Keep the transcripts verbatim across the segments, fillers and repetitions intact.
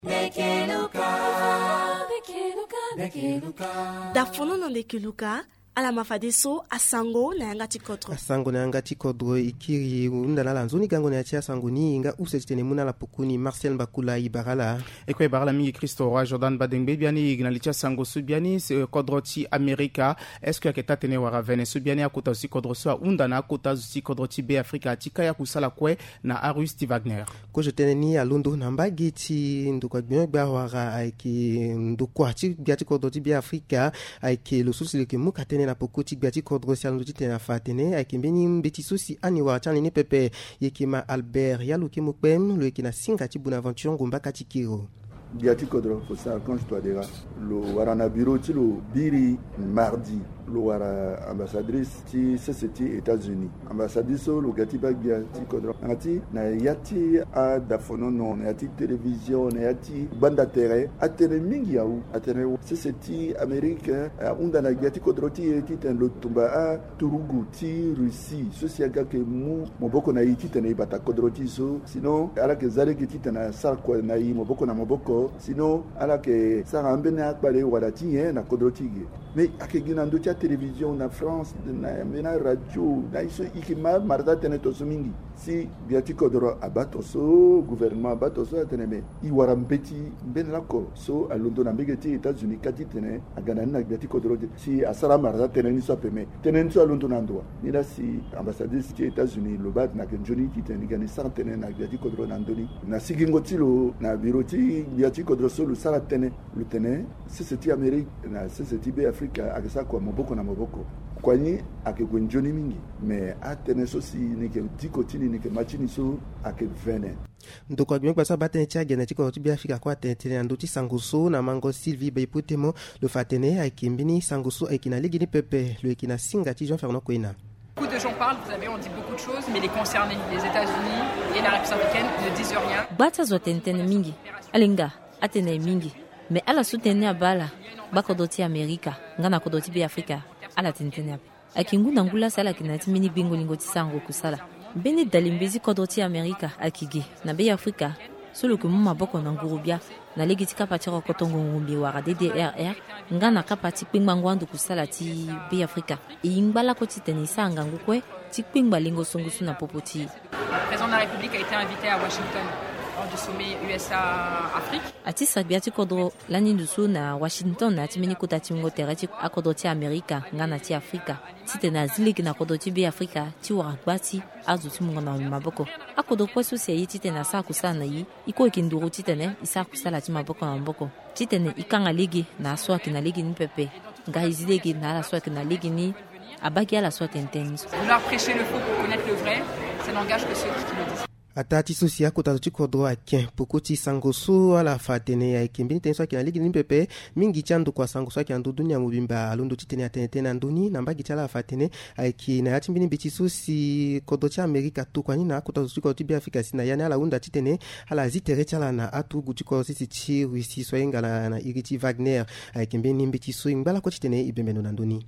Da fono de kiluka ala mafadeso asango na yanga tikodro asango na yanga tikodro ikiri unda la lanzoni gango na chia sangoni inga usetene muna la pukuni Marcel Bakula ibarala eko ibarala mi Kristo Roi Jordan Badengbe biani igna licha sango subiani kodroti America est-ce que aketa tene wara vene subiani akota aussi kodroso unda na akota aussi kodroti be Africa tika ya kusala kwe na Arusti Wagner ko je tene ni alundo namba giti ndukwa bien gba wara aiki ndukwa ti biati kodroti be Africa aiki lo susi ke mukate na pokoti biati kodro sialundi tena fatene akimbeni mbeti susi ani wa chani ne pepe yekima Albert yaluki mukpem lo yekina singati Bonaventure ngomba katikiro biati kodro faut ça quand je dois dire lo warana bureau ti lo biri mardi lo wara ambassadrice ti C C T États-Unis ambassadrice lo gati ba biati kodro ngati na yati a dafono no na yati télévision na yati banda terre atene mingi ya u atene C C T Américain unda na biati kodro ti ti ten lo tumba a turugu ti Russie ceci aga ke mu moboko na yiti ten ibata kodro ti so sinon ala ke zare ke ti ten na sar ko na yi moboko na moboko sinon ala ke sara ambene akpale wala ti ye na kodro ti ge mais akegina ndo tia télévision na France na mena radio na iso ikima marda tene to sumingi si biati kodro abato so gouvernement abato so tene me i wara mbeti ben lako so alondo na mbegeti États-Unis kati tene agana na biati kodro si asara marda tene ni so peme tene ni so alondo na ndo ni la si ambassadrice ti États-Unis lo bat na kenjoni ki tene gani san tene na biati kodro na ndoni na sigingo ti lo na bureau ti biati kodro so lo sara tene lo tene C C T Amérique na C C T B Africa akisa kwa moboko na moboko kwani akegwenjoni mingi me atene so si nike dikotini nike machini so akevene ndoko bien kwa sabate tia genetique ko tibia Afrika kwa tene ndoti sanguso na mango Sylvie Bayputemo le fatene akimbini sanguso akina ligini pepe le akina singati Jean Fernand Koina. Beaucoup de gens parlent, vous savez, on dit beaucoup de choses, mais les concernés, les États-Unis et la République africaine ne disent rien. Bata zotentene mingi, alinga, atene mingi, mais ala soutene abala, bakodoti Amerika, ngana kodoti bi Afrika, ala tentene api. Akingunda ngula sala kinati mini bingo lingoti sango kusala. Beni dalimbezi kodoti Amerika akigi, na bi Afrika, solo que muma boko na ngurubia, na legiti kapati ko kotongo ngumbi wara D D R R, ngana kapati pingmangwandu kusala ti bi Afrika. Imbala ko titeni sanga ngukwe, ti pingba lingo songusu na popoti. Le président de la République a été invité à Washington lors du sommet U S A-Afrique. Ati sabiati kodro lani dusu na Washington na timini kutati ngoterati akodoti Amerika ngana ti Afrika. Tite na ziliki na kodoti bi Afrika ti warakbati azuti mungana maboko. Akodo kwesu seyi tite na saa kusana yi iko ikinduru tite ne isa kusala ti maboko na maboko. Tite ne ikanga ligi na aswaki na ligi ni pepe. Nga izilegi na ala swaki na ligi ni abaki ala swaki intenso. Vouloir prêcher le faux pour connaître le vrai, ça n'engage que ceux qui le disent. Atati susi yako tatu kodro akien pokoti sangoso ala fatene ya kimbini tenso akina ligi nimpepe mingi chandu kwa sangoso akina dunia mubimba alundo titene atene na nduni namba gichala fatene aiki na yati mbini bichi susi kodro cha Amerika tu kwa nina kota susi kwa tibi Afrika sina yani ala unda titene ala zitere chala na atu guchiko sisi chi wisi soenga na, na iriti Wagner aiki mbini mbichi sui mbala kwa titene ibembeno na nduni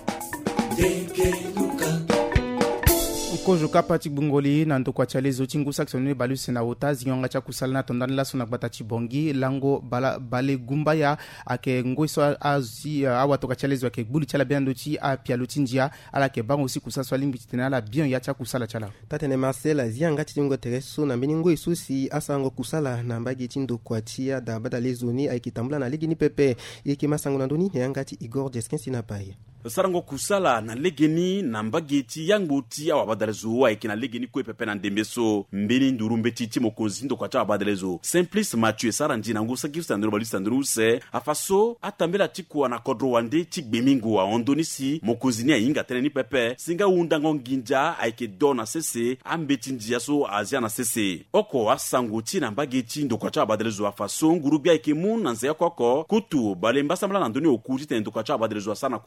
Kojo kapati bungoli na ndo kwa chalezo chingu saksone balu sena ota zinyonga cha kusalana tondani la sona bata chibongi lango bala bale gumbaya ake ngoiso azi awa toka chalezo ake buli chala biando chi a pialo tinjia ala ke bango si kusaswa limbi tena bien ya cha kusala chala tatene Marcel zianga tingo tereso na beningo isusi asango kusala na mbagi tindo kwa tia da bada lezoni aikitambula na ligi ni pepe yeke masango na ndoni yanga ti Igor Jeskin sinapai sarango kusala na legeni na mbageti yangboti awa badalezo wa ikina legeni kwe pepe na ndembeso mbeni ndurumbe titi mokonzi ndo kwa cha badalezo Simplice Mathieu saranji na ngusa kirsta ndro balista ndruse afaso atambela tiku na kodro wande tikbemingu wa ondonisi mokonzi ni inga tene ni pepe singa undango nginja aike dona sese ambeti ndia so azia na sese oko asanguti na mbageti ndo kwa cha badalezo afaso ngurubia ike mun na nzea koko kutu balemba samla na ndoni okuti tene ndo kwa cha badalezo sana kusala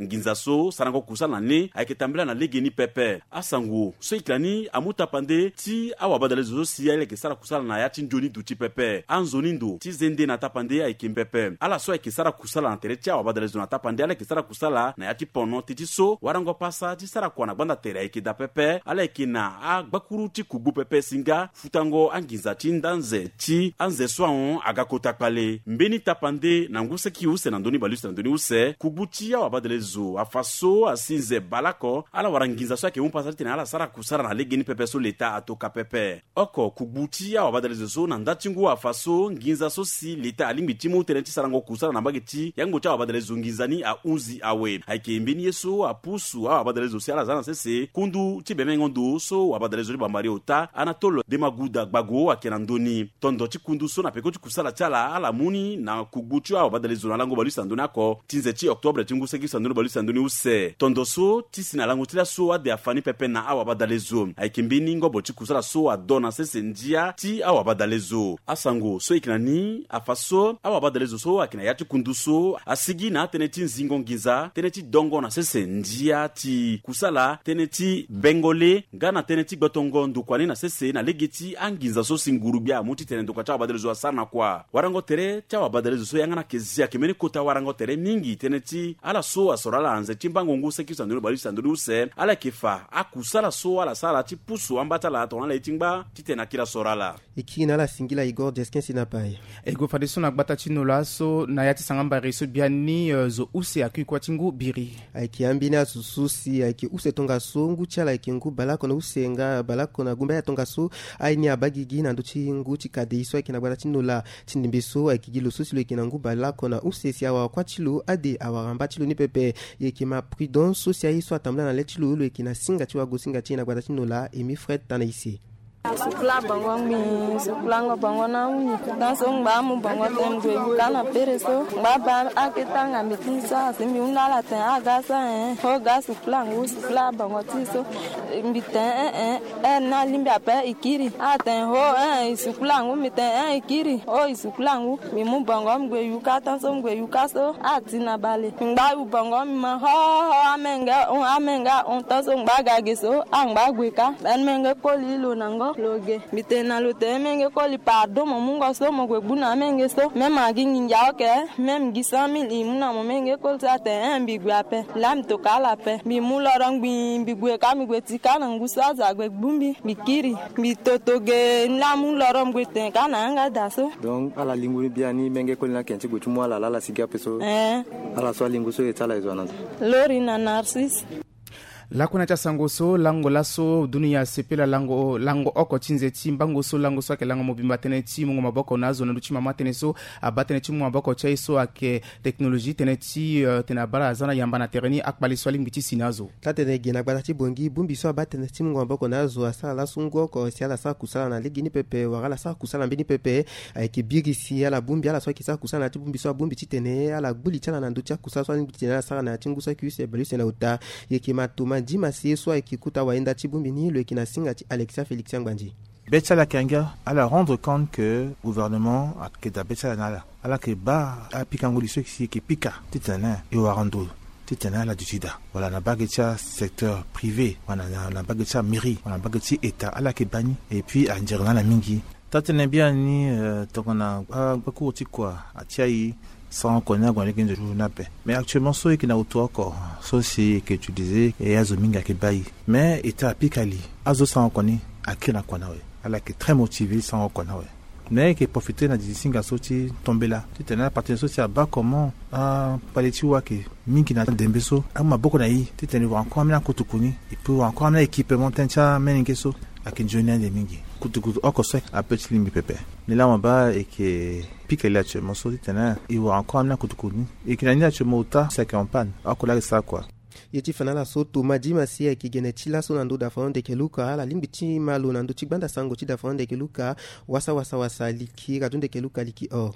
nginza so sarango kusala ne ayeke tambela na legeni pepe asango so e yeke ni amuta pande ti awabadalezo so si ayeke sara kusala na ya ti nzoni du ti pepe anzoni ndo ti zende na tapande ayeke mpepe ala so ayeke sara kusala na tere ti awabadalezo na tapande ala yeke sara kusala na ya ti pono ti ti so warango pasa ti sara kua na gbanda tere ayeke da pepe ala yeke na agbakuru ti kubu pepe singa futango anginza ti ndanze ti anze so ahon aga kota kpale mbeni tapande na ngu seki use na ndöni balusi na ndöni use kubu ti awabadalezo afa so asinze balako ala wara nginza so ayeke mu pasa ti tene ala sara kusala na legeni pepe so leta atoka pepe oko kubu ti awabadalezo so na nda ti ngu afa so nginza so si leta alingbi ti mu tene ti sarango kusala na mbage ti yango ti awabadalezo nginza ni ahunzi awe ayeke mbeni ye so apusu awabadalezo si ala za na sese kundu ti beme ngondo so awabadalezo ni bambari ota anatole demaguda gbago ayeke na ndöni tondo ti kundu so na peko ti kusala ti ala ala muni na kubu ti awabadalezo na lango balusi na ndöni oko ti nze ti octobre ti ngu seki so na ndöni balusi na ndöni use tondo so ti si na lango ti la so ade afani pepe na awabadalezo ayeke mbeni ngombo ti kusala so ado na sese ndia ti awabadalezo asango so e yeke na ni afa so awabadalezo so ayeke na ya ti kundu so asigi na atene ti nzingo nginza tënë ti dongo na sese ndia ti kusala tënë ti bengole nga na tënë ti gbotongo ndukua ni na sese na lege ti anginza so si nguru bia mu ti tene ndokua ti awabadalezo asara na kua warango tere ti awabadalezo so yanga na yeke zi ayeke mbeni kota warango tere mingi tënë ti ala so asoro ala anze ti mbango ngu seki so na ndöni balusi na ndöni use ala yeke fa akusala so ala sara ti pusu ambata ala tongana ala e ti ngba ti tene akila soro ala e kiri na ala singila igor jeskin si na pai e go fade so na gbata ti no la so na ya ti sanga mbari so bia ni uh, zo use akui kua ti ngu biri ayeke ambini asusu si ayeke use tonga so ngu ti ala yeke ngu balako na use nga balako na gumbe aya tonga so aini abagi gi na ndö ti ngu ti kadei so ayeke na gbata ti no la ti ndembe so ayeke gi lo so si lo yeke na ngu balako na use si awara kuâ ti lo ade awara mba ti lo ni pepe e yeke ma prudence so si aye so atambula na le ti lo lo yeke na singa ti wago singa ti na gbata ti no la e mi fred tana ise sukula bango mi sukula ngo bango na uni dan so ngba mu bango tem gwe kana pere so ngba ba aketa nga meti sa simi unala ten aga sa eh ho ga sukula ngo sukula bango ti so mbiten eh eh na limbi ape ikiri aten ho eh sukula ngo miten eh ikiri o sukula ngo mi mu bango mgwe yuka tan so mgwe yuka so atina bale ngba u bango mi ma ho amenga on amenga on tan so ngba ga ge so angba gwe ka ben menga ko lilo nango loge mitena lo te menge ko li pardon mo mungo so mo gwe buna menge so mema gi nginja oke mem gi sami li muna mo menge ko sa te en bi gwa pe lam to kala pe mi mu lo rong bi bi gwe ka mi gwe ti kana ngusa za gwe bumbi mi kiri mi totoge la mu lo rong gwe te kana nga da so donc ala linguni biani menge ko na kenti gwe tumo ala la siga peso eh ala so lingu so etala izona lori na narcis lakuna cha sango so lango laso dunia sepela lango lango oko tinze ti mbango so lango so ake lango mobimba tene ti mungo maboko nazo na luchi mama tene so abatene ti mungo maboko chai so ake technologie tene ti uh, tene bala zana yamba na tereni akbali so lingi ti sinazo tatene gena gbata ti bongi bumbi so abatene ti mungo maboko nazo asala la sungo ko si ala sa kusala na ligi ni pepe wala sa kusala mbini pepe ayeke bigi si ala bumbi ala so ki sa kusala na ti bumbi so bumbi ti tene ala gbuli ti ala na ndu ti kusala so lingi ti tene ala sara na ti ngu so ki se belu se na uta yeke matuma jima si so ayeke kuta waenda ti bumbi ni lo yeke na singa ti Alexia Félix Ngbanji Betsala Kanga alla rendre compte que le gouvernement a que da Betsala nala ala ke ba a pikango liso ki ki pika titana e warando titana la du sida voilà na bagetia secteur privé wana na bagetia mairie wana bagetia état ala ke bani et puis a ndirna la mingi tatene bien ni tokona ba ko ti quoi a tiai sans connaître quoi les gens na paix mais actuellement so qui na autour encore so c'est que tu disais et azominga ke bayi mais état pikali azo sans connaître akina kwa nawe ala ke très motivé sans kwa nawe mais qui profiter na disinga soti tomber là tu tenais partir so c'est bas comment ah paleti wa ke mingi na dembeso ama boko na yi tu tenais encore na kutukuni et puis encore na équipement tencha meningeso akinjoni de mingi kutukutu oko so a petit limbi pepe ni la mba et que pique là tu mon so tenais il va encore na kutukuni et que na tu mota c'est qu'en panne akola ça quoi yeti fanala so toma di masi ayeke gene ti laso na ndö dafon de ke luka ala lingbi ti malo na ndö ti gbanda sango ti dafon de ke luka wasa wasa wasa liki radio de ke luka liki org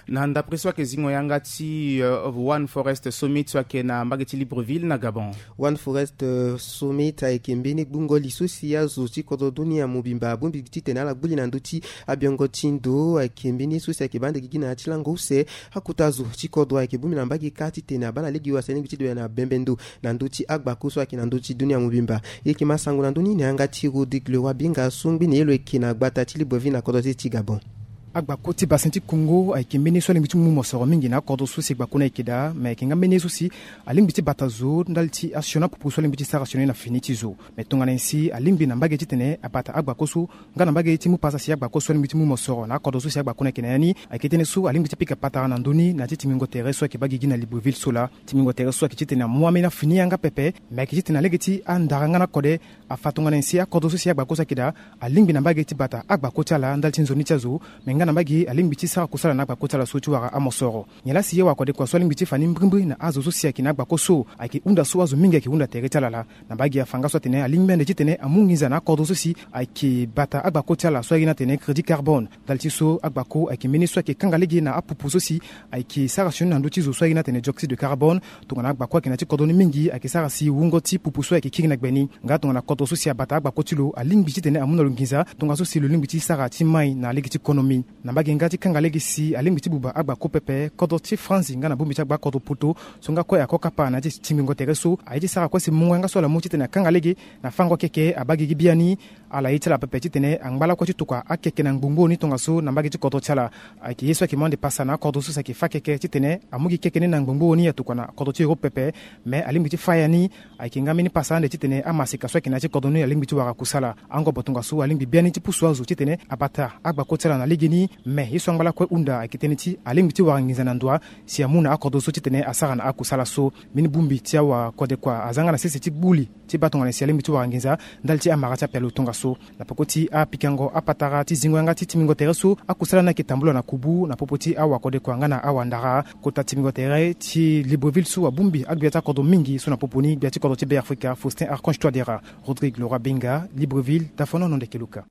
na ndapre so ke zingo yanga ti uh, One Forest Summit so ke na mbage ti Libreville na Gabon. One Forest uh, Summit a ekembeni bungo lisusi ya zo ti kodo dunia mubimba bumbi ti tena la gbuli na nduti abiongo tindo a ekembeni susi ke bande gigina ti lango se hakutazo ti kodo a ekebumi na mbage kati tena bana legi wa sene ti do na bembendo na nduti agba kuso ke na nduti dunia mubimba yeki masango na nduni na anga ti Rodrigue Leroy Binga sungbi ne yelo ke na gbata ti Libreville na kodo ti Gabon. Agba koti basinti Congo ay kimbeni so limiti mu mosoro mingi na kodo susi gba kuna ikida me kinga meni susi alimbiti batazo ndalti asiona pupu so limiti sara siona na finiti zo metonga nensi alimbi na mbage titene apata agba kosu ngana mbage timu pasa si agba kosu limiti mu mosoro na kodo susi agba kuna kinani ay kitene su alimbiti pika pata na nduni na titimingo tere so ke bagi gina Libreville sola timingo tere so ke titene muame na fini anga pepe me kitene legeti andara ngana kode afatonga nensi akodo susi agba kosa kida alimbi na mbage tibata agba kotala ndalti nzoni chazo ngana mbagi alimbiti sara kusala na bakota la sotu waka amosoro nyala siye wa kode kwa swali mbiti fani mbrimbi na azo so siya kina bakoso aki unda so azo mingi ki unda tereta la na bagi afanga so tene alimbende tene amungiza na kodo so si aki bata abakota la swali na tene crédit carbone dalti so abako aki ministre ki kangalegi na apupu so si aki sara shun na nduti zo swali na tene dioxyde de carbone tungana abako ki na ti kodo ni mingi aki sara si wungo ti pupu so aki kigna gbeni ngato na kodo so si abata abakotilo alimbiti tene amuna lungiza tunga so si limbiti sara ti mai na legiti economy na mbage ngati kangalegi si alimbiti buba agba kopepe kodo ti France ngana bumbi chagba kodo puto songa ko ya kokapa na ti timingo tereso aiti sara ko si munga so la muti tena kangalegi na fango keke abagi gibiani ala itala pepe ti tene angbala ko ti tukwa akeke na ngbumbo ni tonga so na mbage ti kodo chala aki yeso ki monde passa na kodo so sa ki fakeke ti tene amugi keke ni na ngbumbo ni ya tukwa na kodo ti pepe me alimbiti faya ni aki ngamini passa ne ti tene amasika so ki na ti kodo ni alimbiti waka kusala ango botonga so alimbi biani ti puswazo ti tene abata agba ko chala na ligini me hiso ngala ko unda akiteniti alimbiti warangiza na ndwa si amuna akodo so titene asara na akusala so mini bumbi tia wa kode kwa azanga na sisi ti buli ti batonga na si alimbiti warangiza ndalti amara ta pelo tonga so na pokoti a pikango apatara ti zingwanga ti timingo tereso akusala na kitambulo na kubu na popoti awa kode kwa ngana awandara kota timingo tere ti Libreville so wa bumbi agbiata kodo mingi so na poponi biati kodo ti be Afrika Faustin Archange Touadéra Rodrigue Leroy Binga Libreville tafono non de Keluka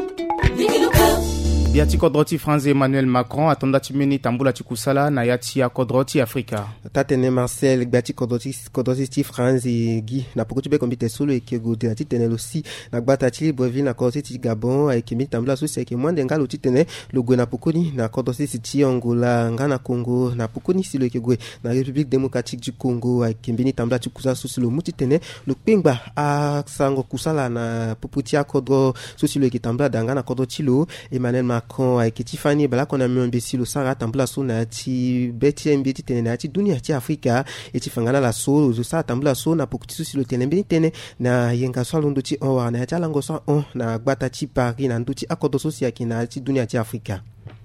biati kodroti France Emmanuel Macron atonda timeni tambula tikusala na yati ya kodroti Afrika tatene Marcel biati kodroti kodroti ti France gi na pokoti be kombite solo ekego de ti tene losi na gbata ti Libreville na kodroti ti Gabon ekemi tambula so se ke mwande ngalo ti tene logo na pokoni na kodroti ti Angola ngana Congo na pokoni silo ekego na République démocratique du Congo ekemi tambula ti kusala so silo muti tene lo pengba a sango kusala na popoti akodro so silo ekitambula danga na kodroti lo Emmanuel Macron Macron avec Tiffany bala qu'on a mis un imbécile au Sahara tambula so na ti beti mbeti tene na ti dunia ti Afrika e ti fangana la so zo sa tambula so na pokiti so silo tene mbeni tene na yenga so londo ti on wa na ti alango so on na gbata ti Paris na ndu ti akodo so si akina ti dunia ti Afrika.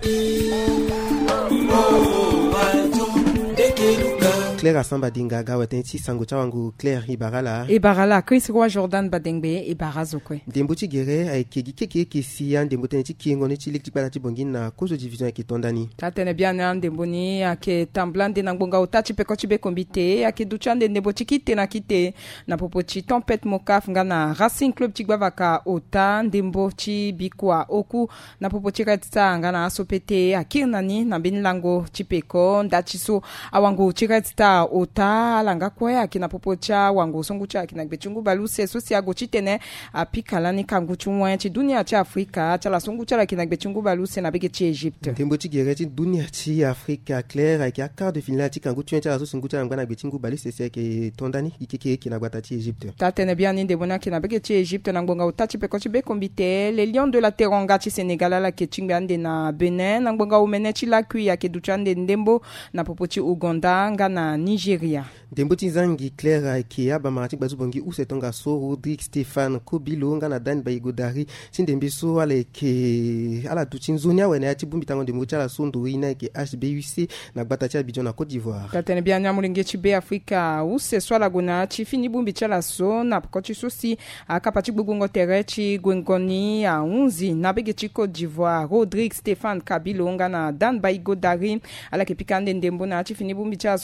Claire Asamba Dinga Gawatenti Sangocha Wangu Claire Ibarala Ibarala Chris Roy Jordan Badengbe Ibarazo kwe Dembuti Gere aikegi keke kesi ya ndembotenti kingoni ti lik tikbala ti bongin na kozo division ki tondani tatene bien na ndemboni ake tamblande na ngbonga utachi peko ti be kombite ake duchande ndemboti kite na kite na popoti tempête mokaf ngana Racing Club ti gbavaka ota ndembo ti bikwa oku na popoti retsa ngana asopete akirnani na binlango ti peko ndachiso awangu ti retsa ota langa kwa kina popocha wangu songucha kina gbechungu baluse sosia gochitene apikala ni kanguchu mwa ti dunia ti Afrika cha la songucha la kina gbechungu baluse na bege ti Egypte tembo ti gere ti dunia ti Afrika Claire avec a quart de finale ti kanguchu cha la songucha ngana gbechungu baluse se ke tondani ikeke kina gbata ti Egypte tatene bien ni de bona kina bege ti Egypte na ngbonga utachi pe ko ti be kombite les lions de la Teranga ti Sénégal la ke chingande na Benin na ngbonga umene ti la kui ya ke duchande ndembo na popoti Uganda ngana Nigeria. Demboti zangi Claire ki aba marati bazubongi use tonga so Rodrigue Stéphane Kobilo ngana Dan Bayigodari sindembiso ale ke ala tuchinzunya wena ati bumbi tango dembo chala sondo ina ke H B U C na gbata cha Abidjan na Côte d'Ivoire. Tatene bien nyamulinge chi be Afrika use swala gona chi fini bumbi chala so na pokoti sosi akapati gbungo tere chi gwengoni a unzi na bege chi Côte d'Ivoire Rodrigue Stéphane Kabilo ngana Dan Bayigodari ala ke pikande ndembo na chi fini bumbi chala sonda chi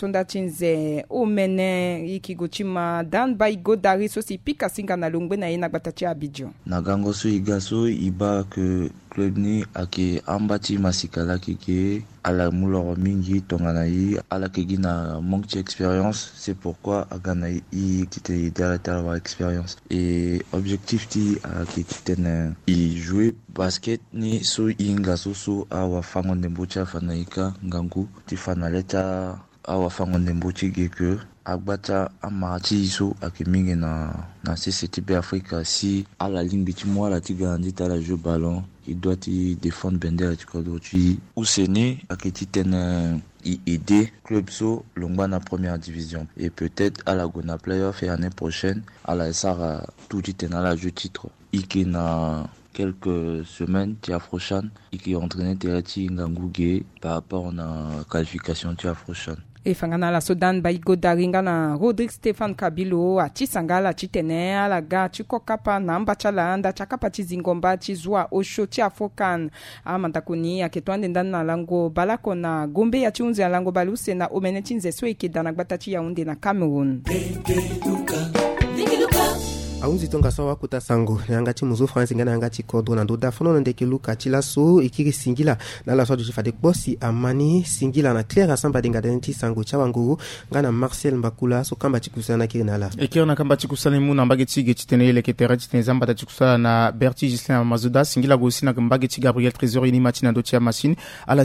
chinze omene ikigochima dan bai godari so si pika singa na lungbe na ina gbatachi Abidjan na gango so igaso iba que club ni ake ambati masikala kike ala muloro mingi tonganayi ala kegi na manque d'expérience, c'est pourquoi aganayi i tite derrière avoir expérience et objectif ti ake titen i jouer basket ni so inga so so awa fango ndembocha fanaika ngangu ti fanaleta awa fango ndembochi geke agbata amati so ake mingi na na C C T B Africa si ala ligne biti moi la ti grandi ta la jeu ballon il doit y défendre Bender tu connais tu Oussené a quitté ten y aider club so longba na première division et peut-être à la Gona playoff et l'année prochaine à la S R tout dit à la jeu titre iki na quelques semaines tu Afrochan iki entraîné Terati Ngangouge par rapport à la qualification tu Afrochan e fangana la Sudan baigo daringa na Rodrigue Stéphane Kabilo ati sangala chitene ala ga chiko kapa na mbachala anda chakapa chizingomba chizwa osho chi afokan amanda kuni aketwande ndana lango balako na gombe ya chiunzi ya lango baluse na omene chinze sweke dana gbatachi ya unde na Cameroon aunzi tonga sawa kuta sango ngati muzo France ngana ngati kodro na ndoda fono ndeke luka chilaso ikiri singila na la sorte de fade bosi amani singila na claire asamba denga denti sango chawangu ngana Marcel Mbakula so kamba chikusana kirinala ekiro na kamba chikusana mu na mbage chige chitene ile ketera chitene zamba ta chikusana na Berti Gislin Mazuda singila gosi na mbage chi Gabriel Trésor ini machina do chia machine ala